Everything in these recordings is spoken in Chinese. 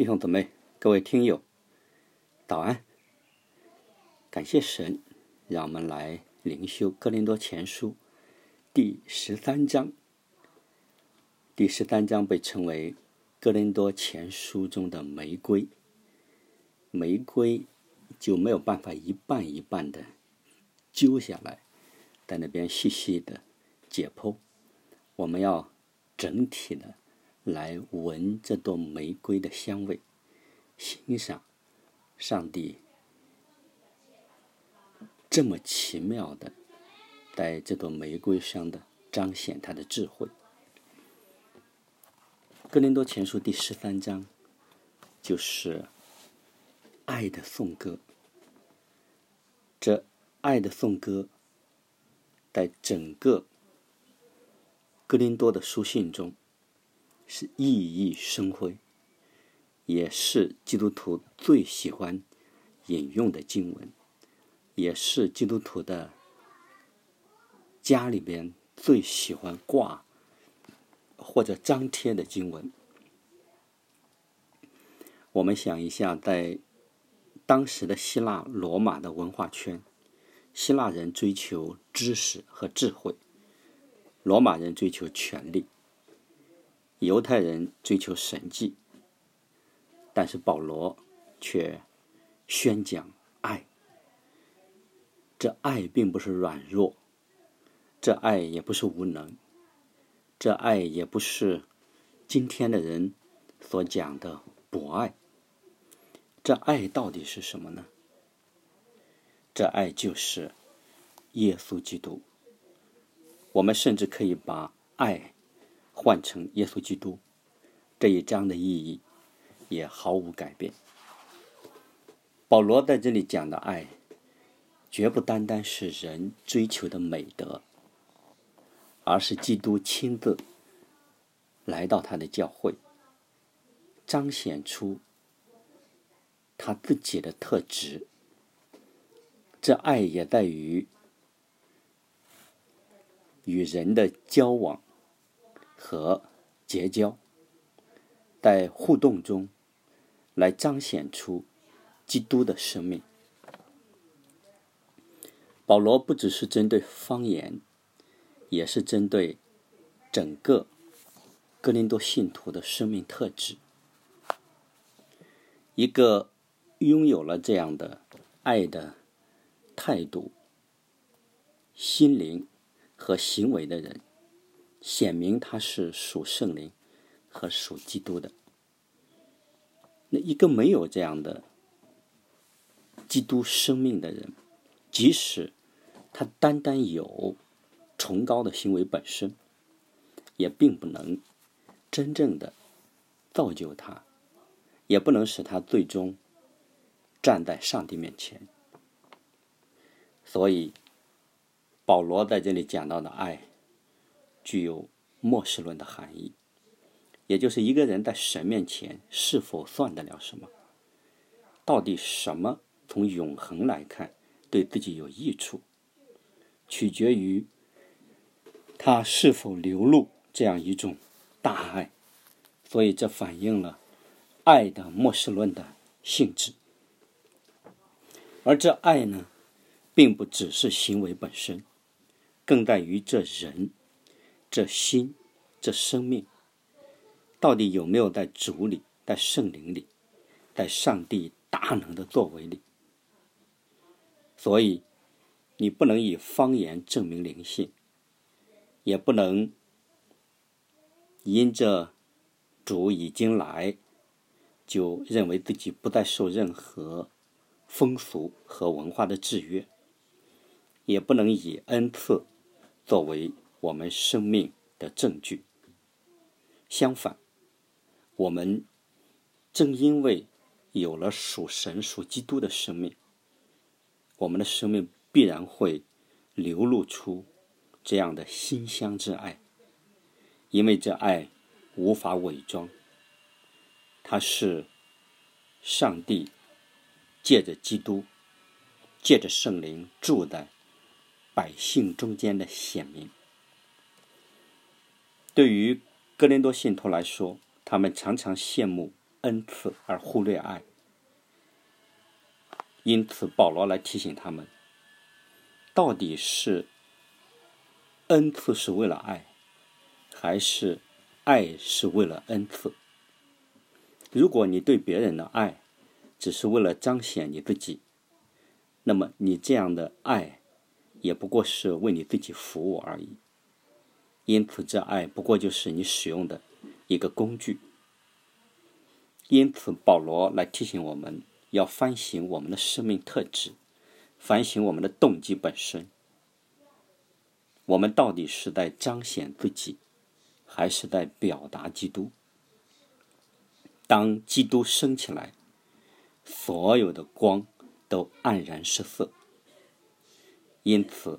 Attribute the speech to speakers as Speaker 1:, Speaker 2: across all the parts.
Speaker 1: 弟兄姊妹，各位听友，早安！感谢神，让我们来灵修哥林多前书第13章。第13章被称为哥林多前书中的玫瑰。玫瑰就没有办法一半一半的揪下来，在那边细细的解剖。我们要整体的来闻这朵玫瑰的香味，欣赏上帝这么奇妙的在这朵玫瑰上的彰显他的智慧。哥林多前书第13章就是爱的颂歌。这爱的颂歌在整个哥林多的书信中是熠熠生辉，也是基督徒最喜欢引用的经文，也是基督徒的家里边最喜欢挂或者张贴的经文。我们想一下，在当时的希腊罗马的文化圈，希腊人追求知识和智慧，罗马人追求权力，犹太人追求神迹，但是保罗却宣讲爱。这爱并不是软弱，这爱也不是无能，这爱也不是今天的人所讲的博爱。这爱到底是什么呢？这爱就是耶稣基督。我们甚至可以把爱换成耶稣基督，这一章的意义也毫无改变。保罗在这里讲的爱，绝不单单是人追求的美德，而是基督亲自来到他的教会，彰显出他自己的特质。这爱也在于与人的交往和结交，在互动中来彰显出基督的生命。保罗不只是针对方言，也是针对整个哥林多信徒的生命特质。一个拥有了这样的爱的态度、心灵和行为的人，显明他是属圣灵和属基督的。那一个没有这样的基督生命的人，即使他单单有崇高的行为本身，也并不能真正的造就他，也不能使他最终站在上帝面前。所以保罗在这里讲到的爱具有末世论的含义，也就是一个人在神面前是否算得了什么，到底什么从永恒来看对自己有益处，取决于他是否流露这样一种大爱。所以这反映了爱的末世论的性质。而这爱呢，并不只是行为本身，更在于这人、这心、这生命到底有没有在主里、在圣灵里、在上帝大能的作为里。所以你不能以方言证明灵性，也不能因着主已经来就认为自己不再受任何风俗和文化的制约，也不能以恩赐作为我们生命的证据。相反，我们正因为有了属神属基督的生命，我们的生命必然会流露出这样的馨香之爱。因为这爱无法伪装，它是上帝借着基督、借着圣灵住在百姓中间的显明。对于哥林多信徒来说，他们常常羡慕恩赐而忽略爱。因此保罗来提醒他们，到底是恩赐是为了爱，还是爱是为了恩赐？如果你对别人的爱只是为了彰显你自己，那么你这样的爱也不过是为你自己服务而已。因此这爱不过就是你使用的一个工具。因此保罗来提醒我们，要反省我们的生命特质，反省我们的动机本身。我们到底是在彰显自己，还是在表达基督？当基督升起来，所有的光都黯然失色。因此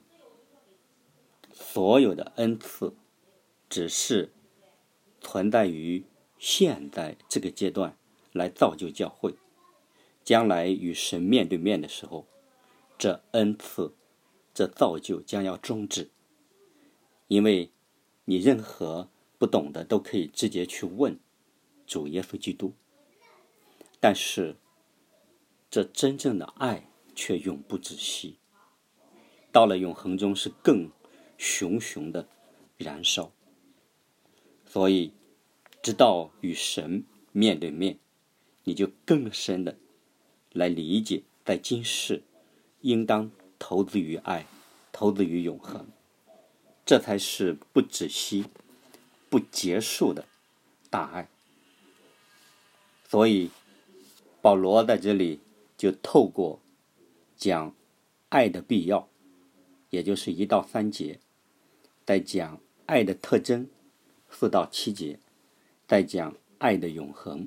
Speaker 1: 所有的恩赐只是存在于现在这个阶段，来造就教会。将来与神面对面的时候，这恩赐这造就将要终止。因为你任何不懂的都可以直接去问主耶稣基督，但是这真正的爱却永不止息，到了永恒中是更熊熊的燃烧。所以直到与神面对面，你就更深的来理解，在今世应当投资于爱，投资于永恒，这才是不止息不结束的大爱。所以保罗在这里就透过讲爱的必要，也就是1到3节，再讲爱的特征4到7节，再讲爱的永恒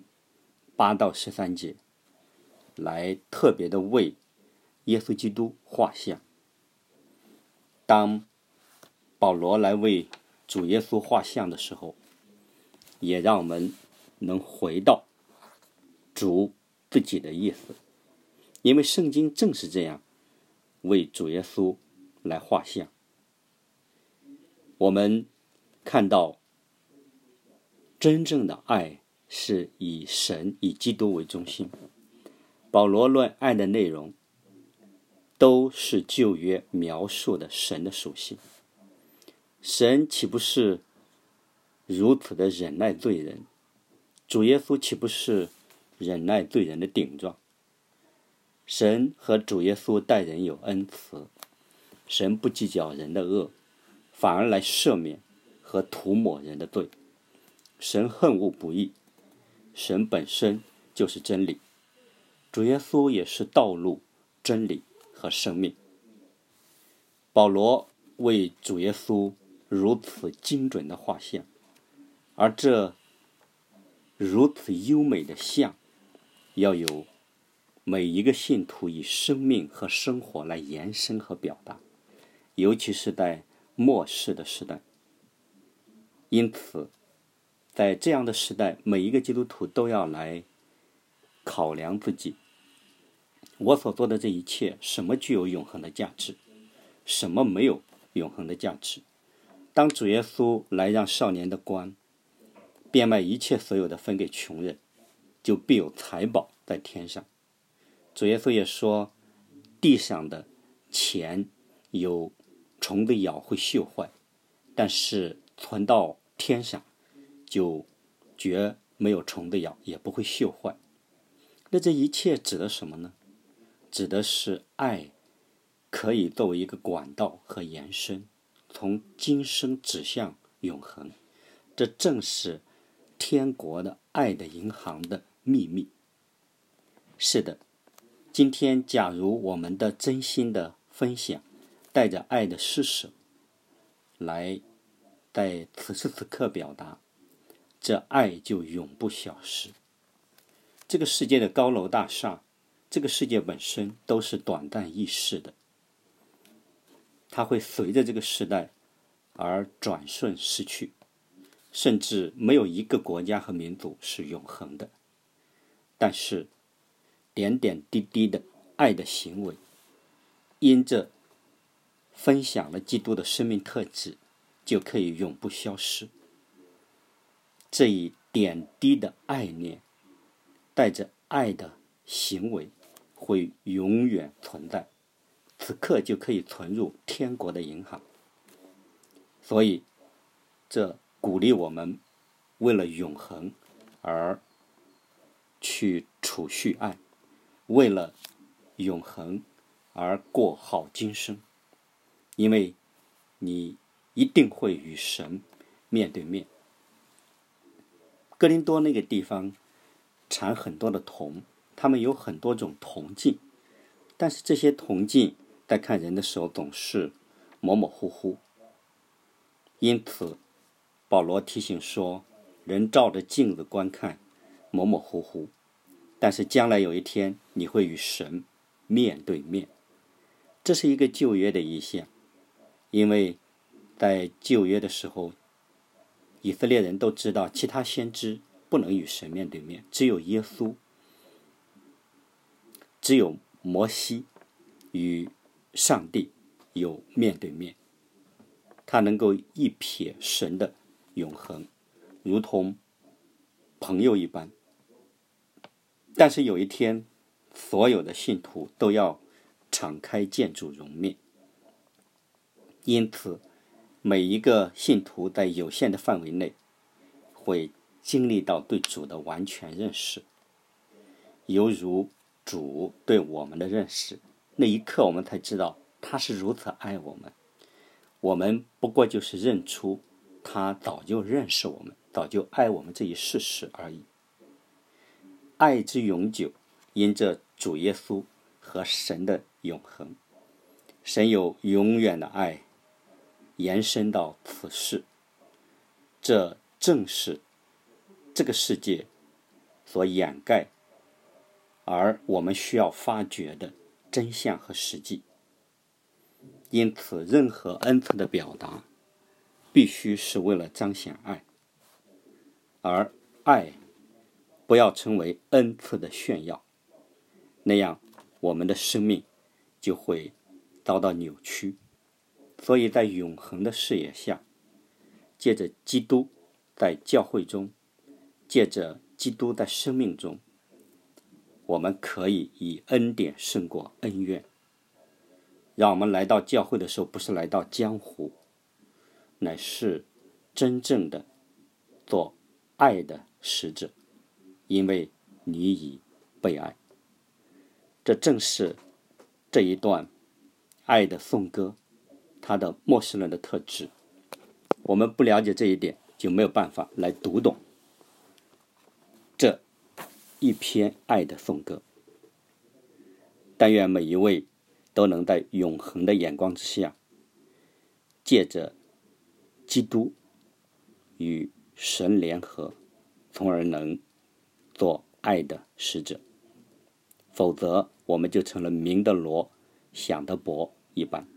Speaker 1: 8到13节，来特别的为耶稣基督画像。当保罗来为主耶稣画像的时候，也让我们能回到主自己的意思，因为圣经正是这样为主耶稣来画像。我们看到真正的爱是以神以基督为中心。保罗论爱的内容都是旧约描述的神的属性。神岂不是如此的忍耐罪人？主耶稣岂不是忍耐罪人的顶撞？神和主耶稣待人有恩慈，神不计较人的恶，反而来赦免和涂抹人的罪。神恨恶不义，神本身就是真理。主耶稣也是道路、真理和生命。保罗为主耶稣如此精准的画像，而这如此优美的像，要有每一个信徒以生命和生活来延伸和表达，尤其是在末世的时代。因此在这样的时代，每一个基督徒都要来考量自己，我所做的这一切，什么具有永恒的价值，什么没有永恒的价值。当主耶稣来让少年的官变卖一切所有的分给穷人，就必有财宝在天上。主耶稣也说，地上的钱有虫子咬会锈坏，但是存到天上就绝没有虫子咬，也不会锈坏。那这一切指的什么呢？指的是爱可以作为一个管道和延伸，从今生指向永恒。这正是天国的爱的银行的秘密。是的，今天假如我们的真心的分享，带着爱的施舍，来在此时此刻表达，这爱就永不消失。这个世界的高楼大厦，这个世界本身都是短暂易逝的，它会随着这个时代而转瞬失去，甚至没有一个国家和民族是永恒的。但是点点滴滴的爱的行为，因着分享了基督的生命特质，就可以永不消失。这一点滴的爱念带着爱的行为会永远存在，此刻就可以存入天国的银行。所以这鼓励我们为了永恒而去储蓄爱，为了永恒而过好今生，因为你一定会与神面对面。哥林多那个地方产很多的铜，他们有很多种铜镜，但是这些铜镜在看人的时候总是模模糊糊，因此保罗提醒说，人照着镜子观看模模糊糊，但是将来有一天你会与神面对面。这是一个旧约的意象，因为在旧约的时候，以色列人都知道其他先知不能与神面对面，只有耶稣，只有摩西与上帝有面对面，他能够一瞥神的永恒，如同朋友一般。但是有一天，所有的信徒都要敞开见主容面，因此每一个信徒在有限的范围内会经历到对主的完全认识，犹如主对我们的认识。那一刻我们才知道他是如此爱我们，我们不过就是认出他早就认识我们，早就爱我们这一事实而已。爱之永久，因着主耶稣和神的永恒。神有永远的爱延伸到此世，这正是这个世界所掩盖而我们需要发掘的真相和实际。因此任何恩赐的表达必须是为了彰显爱，而爱不要成为恩赐的炫耀，那样我们的生命就会遭到扭曲。所以在永恒的视野下，借着基督在教会中，借着基督在生命中，我们可以以恩典胜过恩怨。让我们来到教会的时候，不是来到江湖，乃是真正的做爱的使者，因为你已被爱。这正是这一段爱的颂歌它的末世论的特质。我们不了解这一点，就没有办法来读懂这一篇爱的颂歌。但愿每一位都能在永恒的眼光之下，借着基督与神联合，从而能做爱的使者。否则我们就成了明的罗，想的博一般。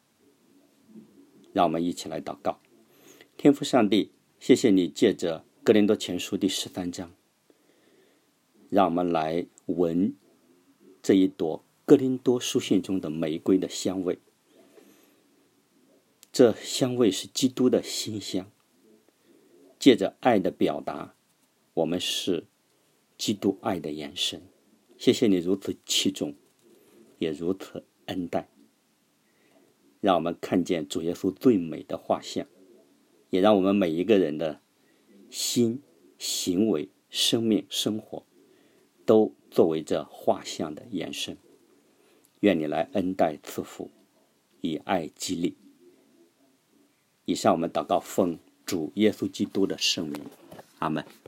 Speaker 1: 让我们一起来祷告。天父上帝，谢谢你借着哥林多前书第13章，让我们来闻这一朵哥林多书信中的玫瑰的香味。这香味是基督的馨香，借着爱的表达，我们是基督爱的延伸。谢谢你如此器重，也如此恩待，让我们看见主耶稣最美的画像，也让我们每一个人的心、行为、生命、生活都作为这画像的延伸。愿你来恩待赐福，以爱激励。以上我们祷告奉主耶稣基督的圣名，阿们。